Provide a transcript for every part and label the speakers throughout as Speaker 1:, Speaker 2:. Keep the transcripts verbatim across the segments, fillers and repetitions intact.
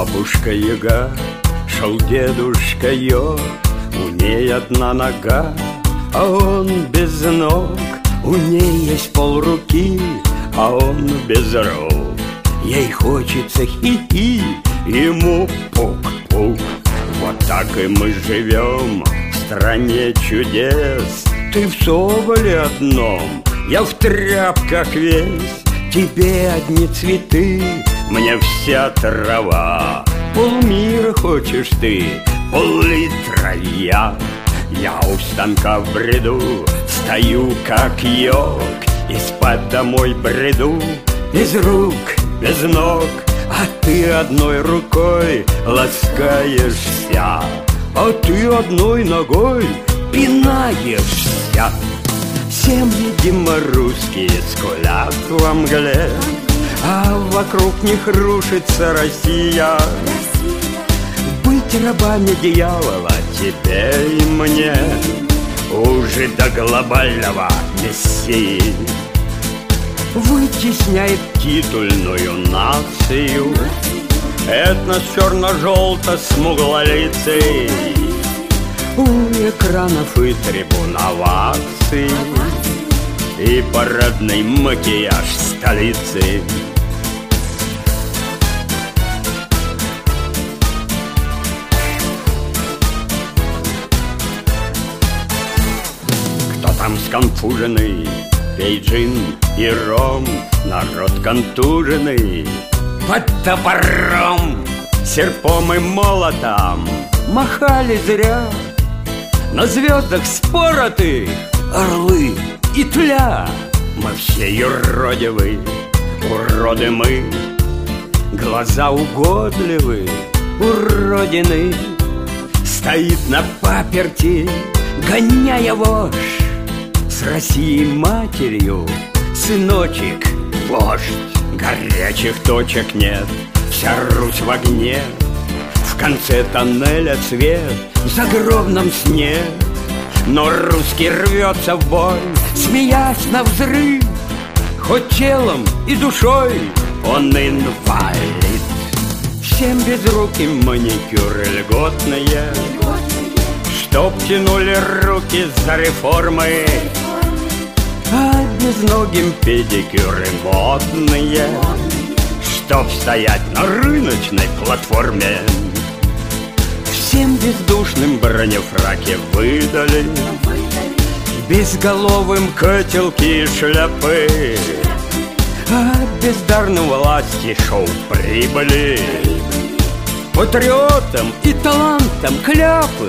Speaker 1: бабушка Яга, шел дедушка Йод, у ней одна нога, а он без ног. У ней есть полруки, а он без рук. Ей хочется хи-хи, ему пук-пук. Вот так и мы живем в стране чудес. Ты в соболе одном, я в тряпках весь. Тебе одни цветы, мне вся трава. Полмира хочешь ты, пол-литра я. Я у станка в бреду, стою как йог, и спать домой бреду, без рук, без ног. А ты одной рукой ласкаешься, а ты одной ногой пинаешься. Семьи деморусские скулят во мгле, а вокруг них рушится Россия. Быть рабами дьявола тебе и мне уже до глобального мессии. Вытесняет титульную нацию этнос черно-желто-смуглолицый. У экранов и трибун оваций и парадный макияж столицы. Кто там сконфуженный? Пей джин и ром, народ контуженный. Под топором, серпом и молотом махали зря. На звездах спороты орлы и тля. Мы все юродивы, уроды мы. Глаза угодливы, уродины. Стоит на паперти, гоняя вошь. С Россией матерью, сыночек, вождь. Горячих точек нет, вся Русь в огне. В конце тоннеля свет, в загробном сне. Но русский рвется в бой, смеясь навзрыв. Хоть телом и душой он инвалид. Всем безруким маникюры льготные, чтоб тянули руки за реформы. А безногим педикюры модные, чтоб стоять на рыночной платформе. Всем бездушным бронефраки выдали, безголовым котелки и шляпы. А бездарным власти шоу прибыли, патриотам и талантам кляпы.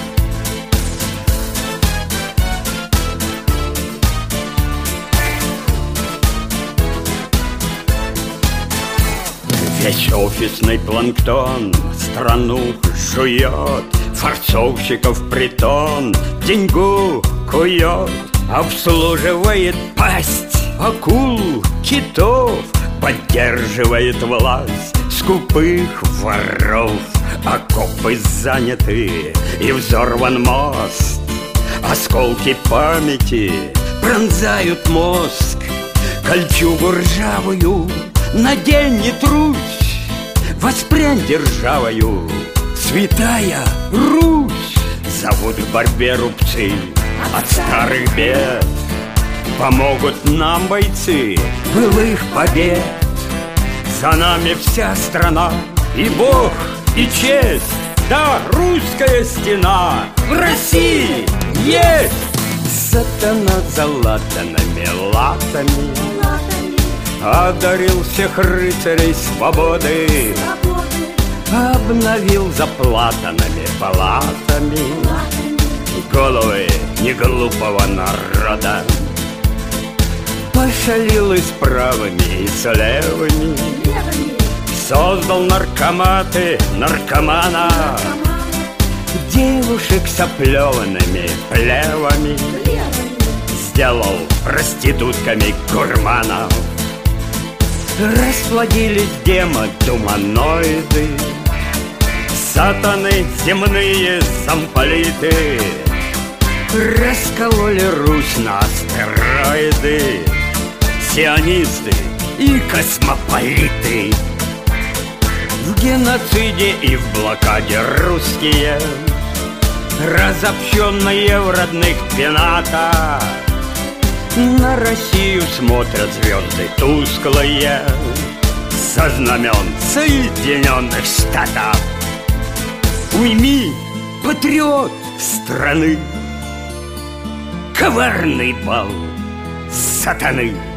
Speaker 1: Весь офисный планктон страну жует, форцовщиков притон деньгу кует, обслуживает пасть акул, китов, поддерживает власть скупых воров. Окопы заняты и взорван мост, осколки памяти пронзают мозг. Кольчугу ржавую надень, не трусь, воспрянь державою, святая Русь. Зовут к борьбе рубцы от старых бед, помогут нам бойцы былых побед. За нами вся страна, и Бог, и честь. Да, русская стена в России есть. Сатана залатанными латами одарил всех рыцарей свободы, обновил заплатанными палатами головы неглупого народа. Пошалил и с правыми, и с левыми, создал наркоматы наркомана, девушек с оплеванными плевами, сделал проститутками гурманов. Расплодились демодуманоиды, сатаны земные замполиты, раскололи Русь на астероиды, сионисты и космополиты. В геноциде и в блокаде русские, разобщенные в родных пенатах, на Россию смотрят звезды тусклые со знамен Соединенных Штатов. Уйми, патриот страны, коварный бал сатаны.